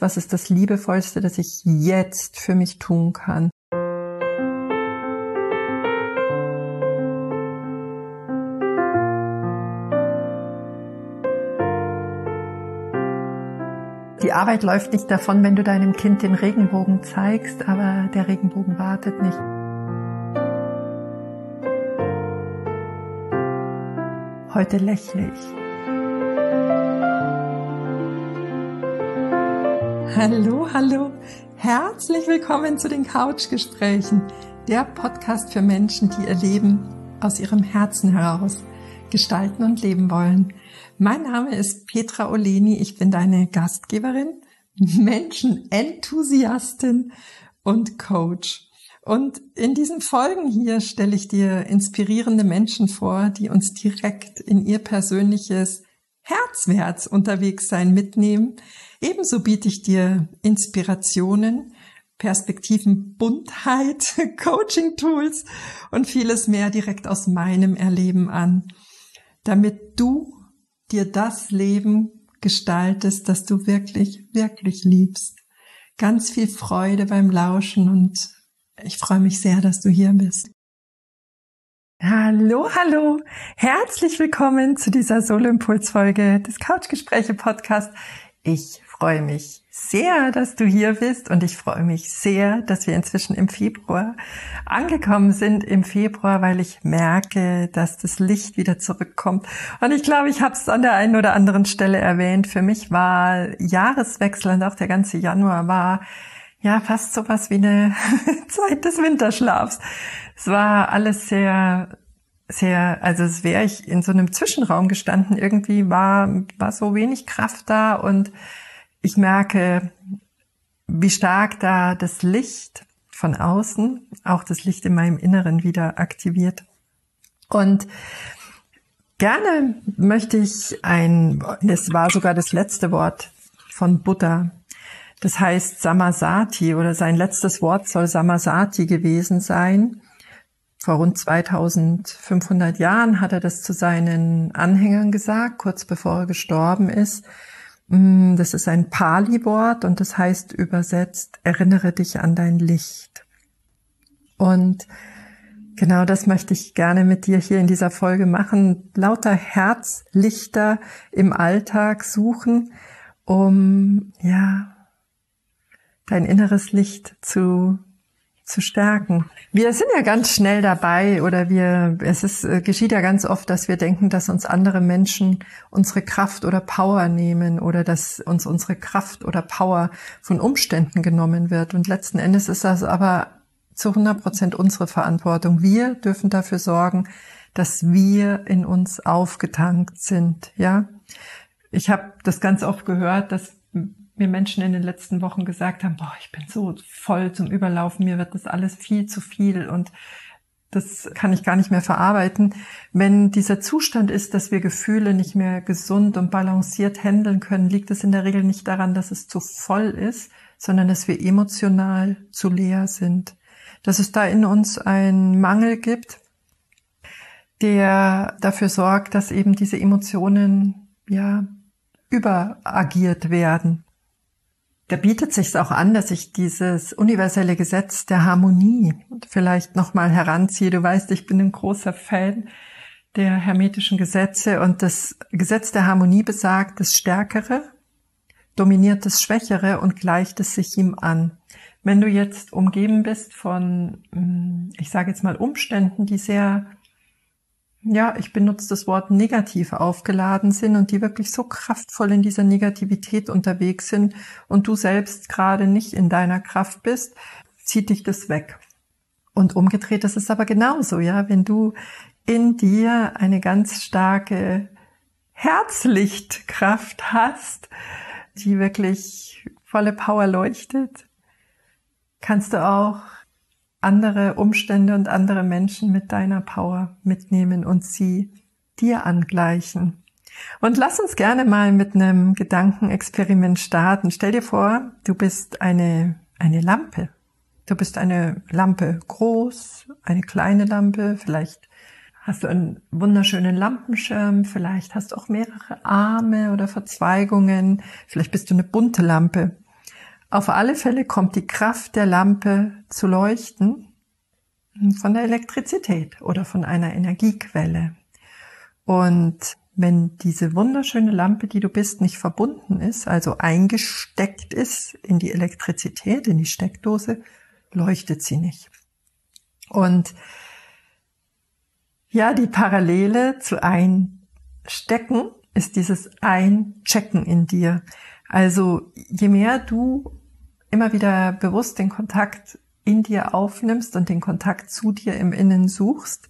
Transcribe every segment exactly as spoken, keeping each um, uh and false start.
Was ist das Liebevollste, das ich jetzt für mich tun kann? Die Arbeit läuft nicht davon, wenn du deinem Kind den Regenbogen zeigst, aber der Regenbogen wartet nicht. Heute lächle ich. Hallo, hallo. Herzlich willkommen zu den Couchgesprächen, der Podcast für Menschen, die ihr Leben aus ihrem Herzen heraus gestalten und leben wollen. Mein Name ist Petra Oleni, ich bin deine Gastgeberin, Menschenenthusiastin und Coach. Und in diesen Folgen hier stelle ich dir inspirierende Menschen vor, die uns direkt in ihr persönliches Herzwärts unterwegs sein mitnehmen. Ebenso biete ich dir Inspirationen, Perspektiven, Buntheit, Coaching-Tools und vieles mehr direkt aus meinem Erleben an, damit du dir das Leben gestaltest, das du wirklich, wirklich liebst. Ganz viel Freude beim Lauschen und ich freue mich sehr, dass du hier bist. Hallo, hallo, herzlich willkommen zu dieser Solo-Impuls-Folge des Couchgespräche-Podcasts. Ich freue mich sehr, dass du hier bist und ich freue mich sehr, dass wir inzwischen im Februar angekommen sind. Im Februar, weil ich merke, dass das Licht wieder zurückkommt. Und ich glaube, ich habe es an der einen oder anderen Stelle erwähnt. Für mich war Jahreswechsel und auch der ganze Januar war ja fast sowas wie eine Zeit des Winterschlafs. Es war alles sehr, sehr, also es wäre ich in so einem Zwischenraum gestanden. Irgendwie war, war so wenig Kraft da und ich merke, wie stark da das Licht von außen, auch das Licht in meinem Inneren wieder aktiviert. Und gerne möchte ich ein, es war sogar das letzte Wort von Buddha. Das heißt Sammasati oder sein letztes Wort soll Sammasati gewesen sein. Vor rund zweitausendfünfhundert Jahren hat er das zu seinen Anhängern gesagt, kurz bevor er gestorben ist. Das ist ein Pali-Wort und das heißt übersetzt, erinnere dich an dein Licht. Und genau das möchte ich gerne mit dir hier in dieser Folge machen. Lauter Herzlichter im Alltag suchen, um, ja, dein inneres Licht zu zu stärken. Wir sind ja ganz schnell dabei oder wir, es ist, geschieht ja ganz oft, dass wir denken, dass uns andere Menschen unsere Kraft oder Power nehmen oder dass uns unsere Kraft oder Power von Umständen genommen wird. Und letzten Endes ist das aber zu hundert Prozent unsere Verantwortung. Wir dürfen dafür sorgen, dass wir in uns aufgetankt sind, ja. Ich habe das ganz oft gehört, dass mir Menschen in den letzten Wochen gesagt haben, boah, ich bin so voll zum Überlaufen, mir wird das alles viel zu viel und das kann ich gar nicht mehr verarbeiten. Wenn dieser Zustand ist, dass wir Gefühle nicht mehr gesund und balanciert handeln können, liegt es in der Regel nicht daran, dass es zu voll ist, sondern dass wir emotional zu leer sind. Dass es da in uns einen Mangel gibt, der dafür sorgt, dass eben diese Emotionen, ja, überagiert werden. Da bietet sich's auch an, dass ich dieses universelle Gesetz der Harmonie vielleicht nochmal heranziehe. Du weißt, ich bin ein großer Fan der hermetischen Gesetze und das Gesetz der Harmonie besagt, das Stärkere dominiert das Schwächere und gleicht es sich ihm an. Wenn du jetzt umgeben bist von, ich sage jetzt mal Umständen, die sehr, ja, ich benutze das Wort negativ aufgeladen sind und die wirklich so kraftvoll in dieser Negativität unterwegs sind und du selbst gerade nicht in deiner Kraft bist, zieht dich das weg. Und umgedreht ist es aber genauso, ja, wenn du in dir eine ganz starke Herzlichtkraft hast, die wirklich volle Power leuchtet, kannst du auch andere Umstände und andere Menschen mit deiner Power mitnehmen und sie dir angleichen. Und lass uns gerne mal mit einem Gedankenexperiment starten. Stell dir vor, du bist eine, eine Lampe. Du bist eine Lampe, groß, eine kleine Lampe, vielleicht hast du einen wunderschönen Lampenschirm, vielleicht hast du auch mehrere Arme oder Verzweigungen, vielleicht bist du eine bunte Lampe. Auf alle Fälle kommt die Kraft der Lampe zu leuchten von der Elektrizität oder von einer Energiequelle. Und wenn diese wunderschöne Lampe, die du bist, nicht verbunden ist, also eingesteckt ist in die Elektrizität, in die Steckdose, leuchtet sie nicht. Und ja, die Parallele zu Einstecken ist dieses Einchecken in dir. Also je mehr du immer wieder bewusst den Kontakt in dir aufnimmst und den Kontakt zu dir im Innen suchst,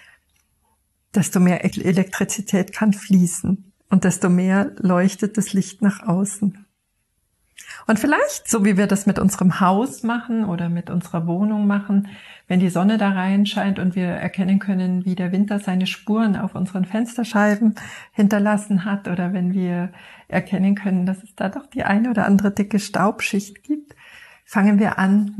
desto mehr Elektrizität kann fließen und desto mehr leuchtet das Licht nach außen. Und vielleicht, so wie wir das mit unserem Haus machen oder mit unserer Wohnung machen, wenn die Sonne da reinscheint und wir erkennen können, wie der Winter seine Spuren auf unseren Fensterscheiben hinterlassen hat, oder wenn wir erkennen können, dass es da doch die eine oder andere dicke Staubschicht gibt, fangen wir an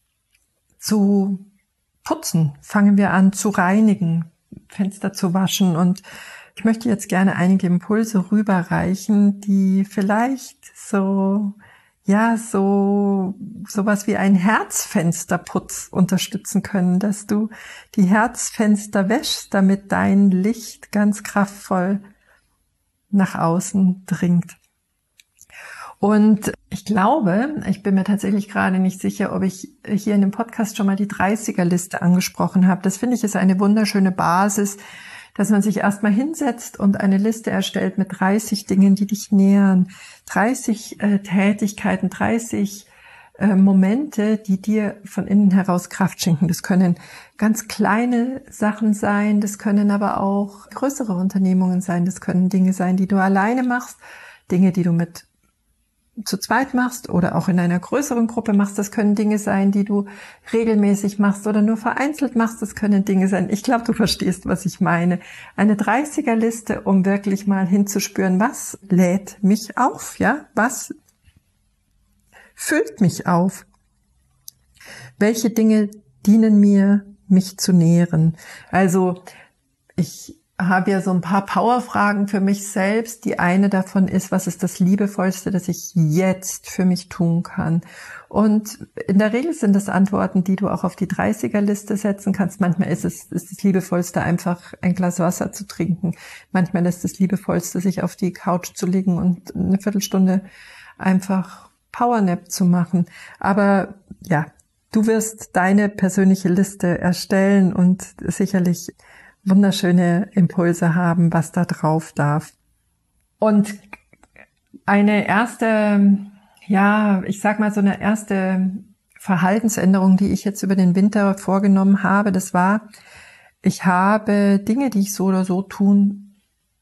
zu putzen, fangen wir an zu reinigen, Fenster zu waschen. Und ich möchte jetzt gerne einige Impulse rüberreichen, die vielleicht so, ja, so, sowas wie ein Herzfensterputz unterstützen können, dass du die Herzfenster wäschst, damit dein Licht ganz kraftvoll nach außen dringt. Und ich glaube, ich bin mir tatsächlich gerade nicht sicher, ob ich hier in dem Podcast schon mal die dreißiger-Liste angesprochen habe. Das finde ich ist eine wunderschöne Basis, dass man sich erstmal hinsetzt und eine Liste erstellt mit dreißig Dingen, die dich nähern. dreißig äh, Tätigkeiten, dreißig äh, Momente, die dir von innen heraus Kraft schenken. Das können ganz kleine Sachen sein, das können aber auch größere Unternehmungen sein, das können Dinge sein, die du alleine machst, Dinge, die du mit zu zweit machst oder auch in einer größeren Gruppe machst. Das können Dinge sein, die du regelmäßig machst oder nur vereinzelt machst. Das können Dinge sein. Ich glaube, du verstehst, was ich meine. Eine dreißiger-Liste, um wirklich mal hinzuspüren, was lädt mich auf, ja? Was füllt mich auf? Welche Dinge dienen mir, mich zu nähren? Also, ich habe ja so ein paar Powerfragen für mich selbst. Die eine davon ist, was ist das Liebevollste, das ich jetzt für mich tun kann? Und in der Regel sind das Antworten, die du auch auf die dreißiger-Liste setzen kannst. Manchmal ist es ist das Liebevollste, einfach ein Glas Wasser zu trinken. Manchmal ist das Liebevollste, sich auf die Couch zu legen und eine Viertelstunde einfach Powernap zu machen. Aber ja, du wirst deine persönliche Liste erstellen und sicherlich wunderschöne Impulse haben, was da drauf darf. Und eine erste, ja, ich sag mal so eine erste Verhaltensänderung, die ich jetzt über den Winter vorgenommen habe, das war, ich habe Dinge, die ich so oder so tun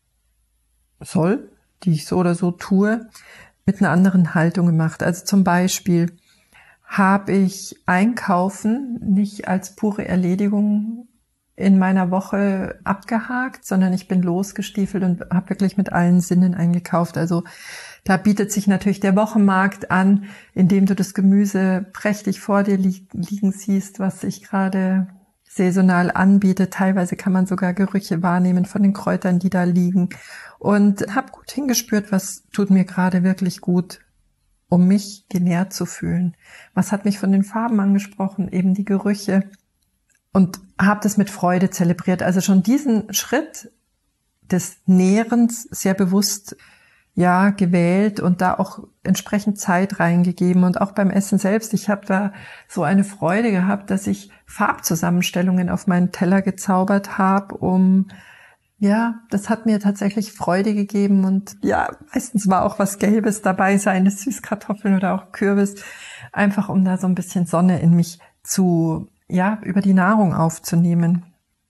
soll, die ich so oder so tue, mit einer anderen Haltung gemacht. Also zum Beispiel habe ich Einkaufen nicht als pure Erledigung in meiner Woche abgehakt, sondern ich bin losgestiefelt und habe wirklich mit allen Sinnen eingekauft. Also da bietet sich natürlich der Wochenmarkt an, in dem du das Gemüse prächtig vor dir li- liegen siehst, was sich gerade saisonal anbietet. Teilweise kann man sogar Gerüche wahrnehmen von den Kräutern, die da liegen. Und habe gut hingespürt, was tut mir gerade wirklich gut, um mich genährt zu fühlen. Was hat mich von den Farben angesprochen? Eben die Gerüche. Und habe das mit Freude zelebriert. Also schon diesen Schritt des Nährens sehr bewusst ja gewählt und da auch entsprechend Zeit reingegeben. Und auch beim Essen selbst. Ich habe da so eine Freude gehabt, dass ich Farbzusammenstellungen auf meinen Teller gezaubert habe, um ja, das hat mir tatsächlich Freude gegeben. Und ja, meistens war auch was Gelbes dabei, seien es Süßkartoffeln oder auch Kürbis, einfach um da so ein bisschen Sonne in mich zu ja, über die Nahrung aufzunehmen.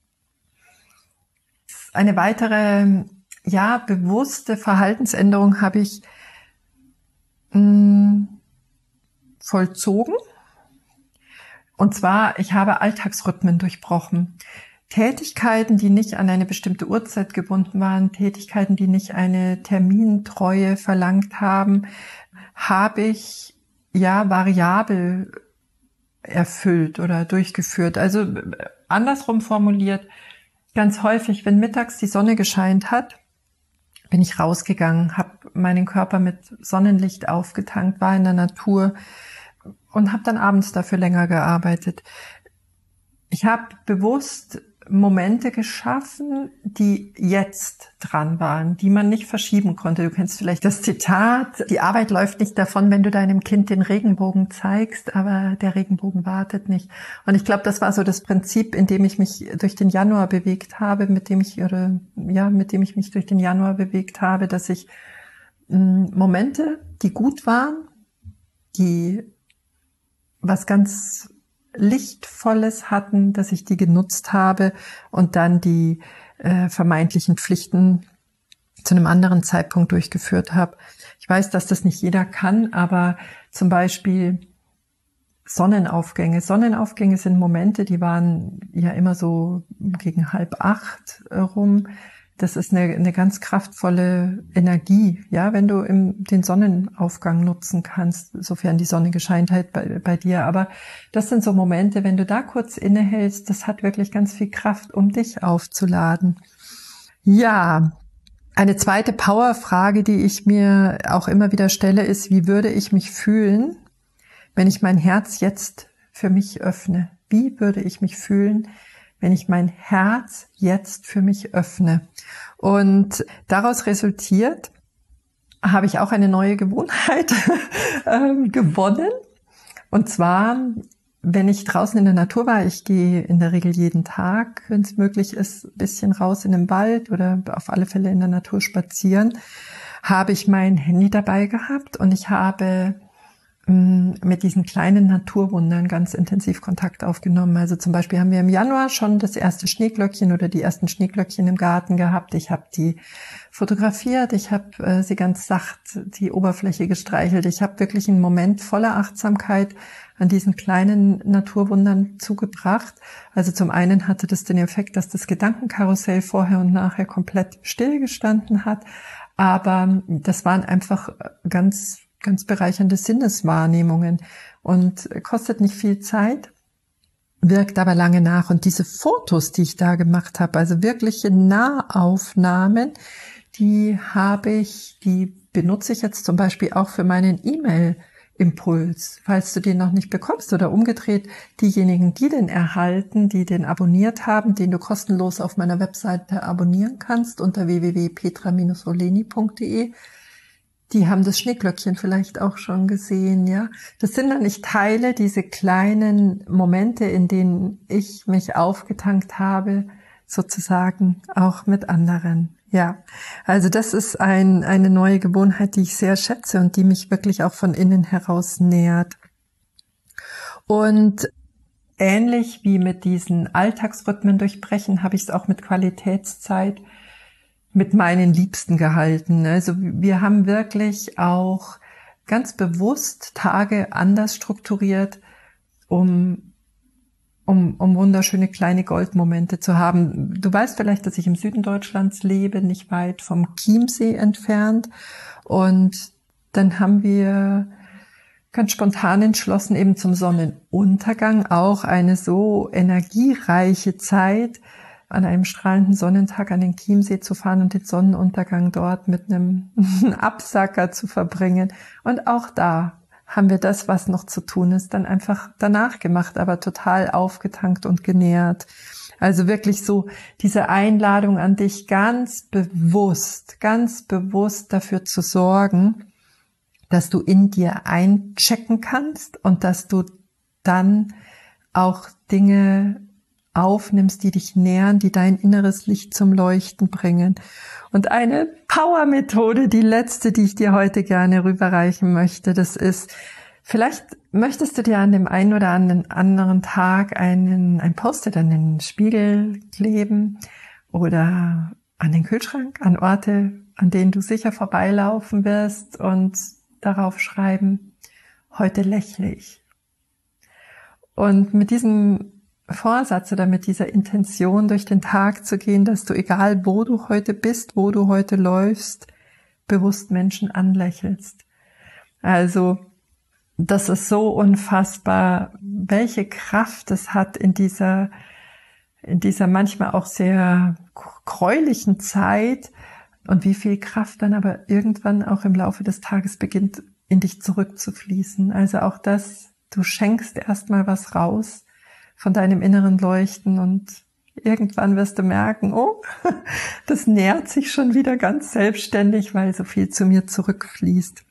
Eine weitere, ja, bewusste Verhaltensänderung habe ich mh, vollzogen. Und zwar, ich habe Alltagsrhythmen durchbrochen. Tätigkeiten, die nicht an eine bestimmte Uhrzeit gebunden waren, Tätigkeiten, die nicht eine Termintreue verlangt haben, habe ich, ja, variabel erfüllt oder durchgeführt. Also andersrum formuliert, ganz häufig, wenn mittags die Sonne gescheint hat, bin ich rausgegangen, habe meinen Körper mit Sonnenlicht aufgetankt, war in der Natur und habe dann abends dafür länger gearbeitet. Ich habe bewusst Momente geschaffen, die jetzt dran waren, die man nicht verschieben konnte. Du kennst vielleicht das Zitat: Die Arbeit läuft nicht davon, wenn du deinem Kind den Regenbogen zeigst, aber der Regenbogen wartet nicht. Und ich glaube, das war so das Prinzip, in dem ich mich durch den Januar bewegt habe, mit dem ich oder ja, mit dem ich mich durch den Januar bewegt habe, dass ich mh, Momente, die gut waren, die was ganz Lichtvolles hatten, dass ich die genutzt habe und dann die äh, vermeintlichen Pflichten zu einem anderen Zeitpunkt durchgeführt habe. Ich weiß, dass das nicht jeder kann, aber zum Beispiel Sonnenaufgänge. Sonnenaufgänge sind Momente, die waren ja immer so gegen halb acht rum. Das ist eine, eine ganz kraftvolle Energie, ja, wenn du im, den Sonnenaufgang nutzen kannst, sofern die Sonne gescheint hat bei, bei dir. Aber das sind so Momente, wenn du da kurz innehältst, das hat wirklich ganz viel Kraft, um dich aufzuladen. Ja, eine zweite Powerfrage, die ich mir auch immer wieder stelle, ist: Wie würde ich mich fühlen, wenn ich mein Herz jetzt für mich öffne? Wie würde ich mich fühlen, wenn ich mein Herz jetzt für mich öffne? Und daraus resultiert, habe ich auch eine neue Gewohnheit äh, gewonnen. Und zwar, wenn ich draußen in der Natur war, ich gehe in der Regel jeden Tag, wenn es möglich ist, ein bisschen raus in den Wald oder auf alle Fälle in der Natur spazieren, habe ich mein Handy dabei gehabt und ich habe mit diesen kleinen Naturwundern ganz intensiv Kontakt aufgenommen. Also zum Beispiel haben wir im Januar schon das erste Schneeglöckchen oder die ersten Schneeglöckchen im Garten gehabt. Ich habe die fotografiert, ich habe äh, sie ganz sacht die Oberfläche gestreichelt. Ich habe wirklich einen Moment voller Achtsamkeit an diesen kleinen Naturwundern zugebracht. Also zum einen hatte das den Effekt, dass das Gedankenkarussell vorher und nachher komplett stillgestanden hat. Aber das waren einfach ganz ganz bereichernde Sinneswahrnehmungen und kostet nicht viel Zeit, wirkt aber lange nach. Und diese Fotos, die ich da gemacht habe, also wirkliche Nahaufnahmen, die habe ich, die benutze ich jetzt zum Beispiel auch für meinen E-Mail-Impuls, falls du den noch nicht bekommst, oder umgedreht, diejenigen, die den erhalten, die den abonniert haben, den du kostenlos auf meiner Webseite abonnieren kannst unter w w w punkt petra Bindestrich oleni punkt d e. Die haben das Schneeglöckchen vielleicht auch schon gesehen, ja. Das sind dann nicht Teile, diese kleinen Momente, in denen ich mich aufgetankt habe, sozusagen auch mit anderen. Ja, also das ist ein, eine neue Gewohnheit, die ich sehr schätze und die mich wirklich auch von innen heraus nährt. Und ähnlich wie mit diesen Alltagsrhythmen durchbrechen, habe ich es auch mit Qualitätszeit mit meinen Liebsten gehalten. Also wir haben wirklich auch ganz bewusst Tage anders strukturiert, um, um, um wunderschöne kleine Goldmomente zu haben. Du weißt vielleicht, dass ich im Süden Deutschlands lebe, nicht weit vom Chiemsee entfernt. Und dann haben wir ganz spontan entschlossen, eben zum Sonnenuntergang auch eine so energiereiche Zeit an einem strahlenden Sonnentag an den Chiemsee zu fahren und den Sonnenuntergang dort mit einem Absacker zu verbringen. Und auch da haben wir das, was noch zu tun ist, dann einfach danach gemacht, aber total aufgetankt und genährt. Also wirklich so diese Einladung an dich, ganz bewusst, ganz bewusst dafür zu sorgen, dass du in dir einchecken kannst und dass du dann auch Dinge aufnimmst, die dich nähren, die dein inneres Licht zum Leuchten bringen. Und eine Power-Methode, die letzte, die ich dir heute gerne rüberreichen möchte, das ist, vielleicht möchtest du dir an dem einen oder anderen Tag einen, ein Post-it an den Spiegel kleben oder an den Kühlschrank, an Orte, an denen du sicher vorbeilaufen wirst, und darauf schreiben: Heute lächle ich. Und mit diesem Vorsatz oder mit dieser Intention durch den Tag zu gehen, dass du, egal wo du heute bist, wo du heute läufst, bewusst Menschen anlächelst. Also das ist so unfassbar, welche Kraft es hat in dieser, in dieser manchmal auch sehr gräulichen Zeit, und wie viel Kraft dann aber irgendwann auch im Laufe des Tages beginnt, in dich zurückzufließen. Also auch das, du schenkst erstmal was raus von deinem inneren Leuchten und irgendwann wirst du merken, oh, das nährt sich schon wieder ganz selbstständig, weil so viel zu mir zurückfließt.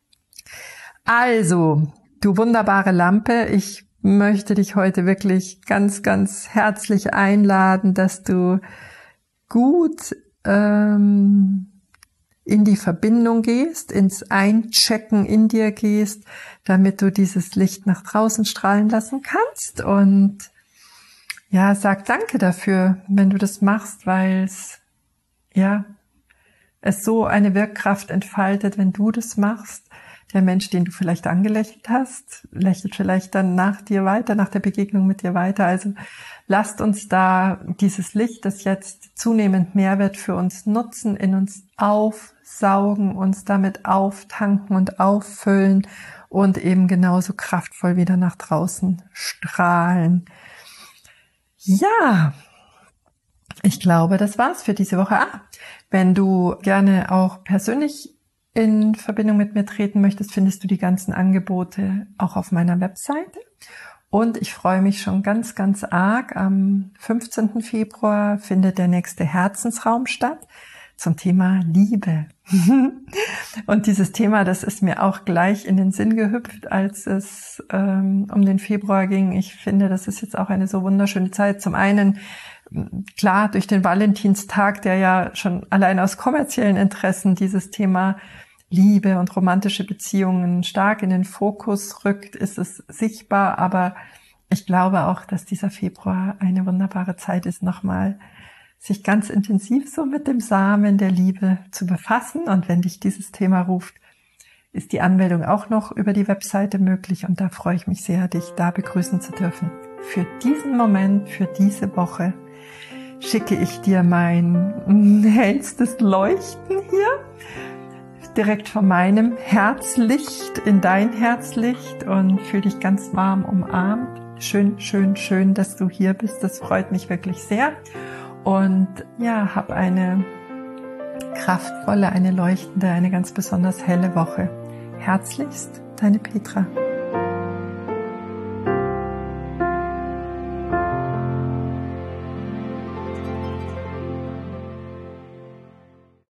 Also, du wunderbare Lampe, ich möchte dich heute wirklich ganz, ganz herzlich einladen, dass du gut ähm, in die Verbindung gehst, ins Einchecken in dir gehst, damit du dieses Licht nach draußen strahlen lassen kannst. Und ja, sag Danke dafür, wenn du das machst, weil es, ja, es so eine Wirkkraft entfaltet, wenn du das machst. Der Mensch, den du vielleicht angelächelt hast, lächelt vielleicht dann nach dir weiter, nach der Begegnung mit dir weiter. Also lasst uns da dieses Licht, das jetzt zunehmend mehr wird, für uns nutzen, in uns aufsaugen, uns damit auftanken und auffüllen und eben genauso kraftvoll wieder nach draußen strahlen. Ja, ich glaube, das war's für diese Woche. Ah, wenn du gerne auch persönlich in Verbindung mit mir treten möchtest, findest du die ganzen Angebote auch auf meiner Webseite. Und ich freue mich schon ganz, ganz arg. Am fünfzehnten Februar findet der nächste Herzensraum statt zum Thema Liebe. Und dieses Thema, das ist mir auch gleich in den Sinn gehüpft, als es ähm, um den Februar ging. Ich finde, das ist jetzt auch eine so wunderschöne Zeit. Zum einen, klar, durch den Valentinstag, der ja schon allein aus kommerziellen Interessen dieses Thema Liebe und romantische Beziehungen stark in den Fokus rückt, ist es sichtbar. Aber ich glaube auch, dass dieser Februar eine wunderbare Zeit ist, nochmal sich ganz intensiv so mit dem Samen der Liebe zu befassen. Und wenn dich dieses Thema ruft, ist die Anmeldung auch noch über die Webseite möglich. Und da freue ich mich sehr, dich da begrüßen zu dürfen. Für diesen Moment, für diese Woche schicke ich dir mein hellstes Leuchten hier, direkt von meinem Herzlicht in dein Herzlicht, und fühle dich ganz warm umarmt. Schön, schön, schön, dass du hier bist. Das freut mich wirklich sehr. Und ja, hab eine kraftvolle, eine leuchtende, eine ganz besonders helle Woche. Herzlichst, deine Petra.